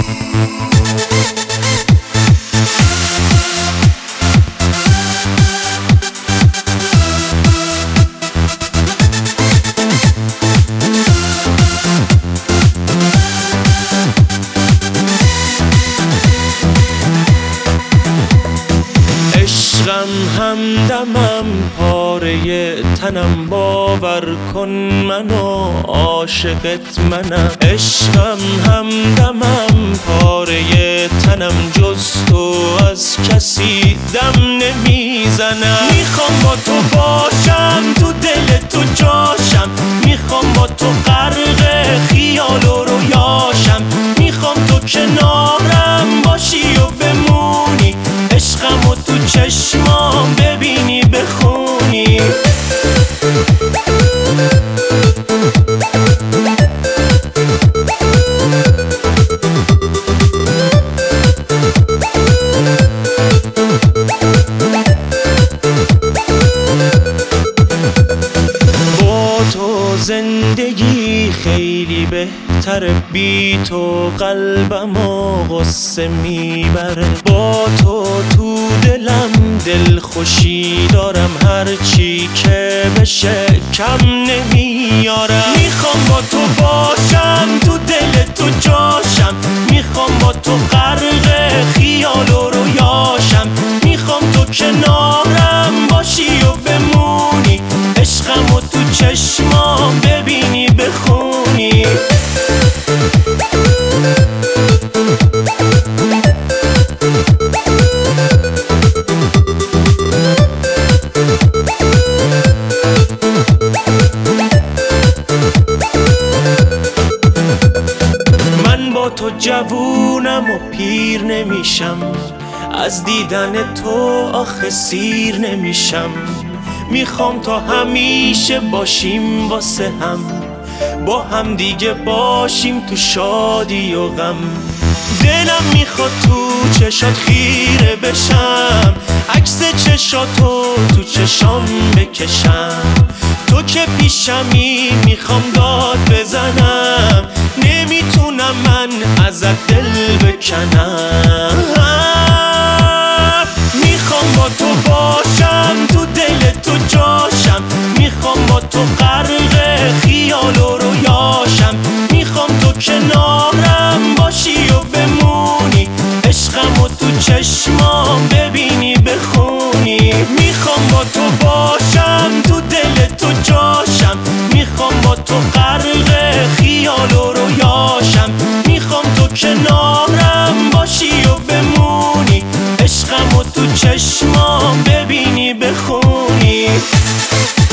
عشقم همدمم پاره تنم، باور کن منو عاشقت منم. عشقم همدمم پاره تنم، جز تو از کسی دم نمیزنم. میخوام با تو باشم، تو دل تو جاشم، میخوام با تو غرق خیال و رویاشم، میخوام تو کنارم باشی و بمونی، عشقم و تو چشمام ببینی بخونی. با تو زندگی خیلی بهتره، بی تو قلبمو غصه میبره. با تو تو دلم دلخوشی دارم، هرچی که بشه کم نمیارم. میخوام با تو باشم، تو دل تو جاشم، میخوام با تو غرق خیال و رویاشم، میخوام تو کنارم باشی و بمونی، عشقم و تو چشمام ببینی بخونی. من با تو جوونم و پیر نمیشم، از دیدن تو آخه سیر نمیشم. میخوام تا همیشه باشیم واسه هم، با هم دیگه باشیم تو شادی و غم. دلم میخواد تو چشات خیره بشم، عکس چشاتو تو چشام بکشم. تو که پیشمی میخوام داد بزنم، نمیتونم من ازت دل بکنم. میخوام با تو باشم، تو دل تو جاشم، میخوام با تو غرق خیال و رویاشم، میخوام تو کنارم باشی و بمونی، عشقم و تو چشمام ببینی بخونی. میخوام با تو باشم، تو دل تو جاشم، میخوام با تو غرق خیال و رویاشم، میخوام تو کنارم باشی و بمونی، عشقم و تو چشمام ببینی بخونی.